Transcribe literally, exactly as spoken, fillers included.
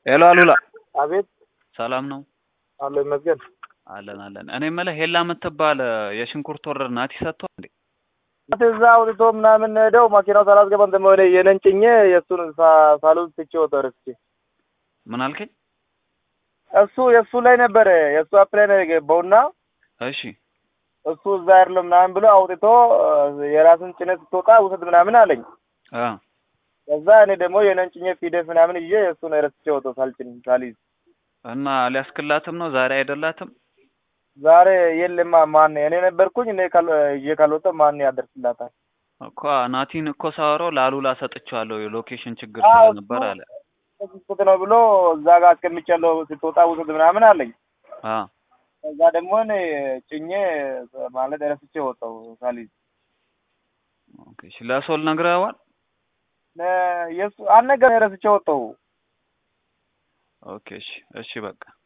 ሄሎ አሉላ አቤት ሰላም ነው አለ መስገን አለን አለን እኔ መለ ሄላ የምትባል የሽንኩርት ወረር ናት ይሰጥቷል እንዴ አትዛው ልቶ ምናምን ሄደው ማኪናው ሳላስገባን ተመለ የነንጭኘ የሱን ሳሉት ትቼው ተረስቼ ምን አልከኝ እሱ የሱ ላይ ነበር የሱ አፕላይ ነው የገባውና እሺ እሱ እዛ አይደለም ምናምን ብሎ አውጥቶ የራስን ጭነት ተወጣ ውሰድ ምናምን አለኝ አ ከዛ እኔ ደግሞ የነንጭኘ ፊደፍ ምናምን ይዤ የሱን ረስቼው ተሳልጭኝ ሳሊዝ እና ሊያስክላትም ነው ዛሬ አይደላትም ዛሬ የለማ ማን እኔ ነበርኩኝ እኔ ካል እየካልወጣ ማን ያደርስላታል እኮ ናቲን እኮ ሳወራው ላሉላ ሰጥቻለሁ የሎኬሽን ችግር ስለነበር አለ እሱ ነው ብሎ እዛ ጋር አስቀምጫለሁ ስትወጣ ውሰድ ምናምን አለኝ አ ከዛ ደግሞ እኔ ጭኜ ማለት ረስቼ ወጣው ሳሊዝ ኦኬ ለሶል ነግረዋል የሱ አነገር ረስቼ ወጣው ኦኬ እሺ እሺ በቃ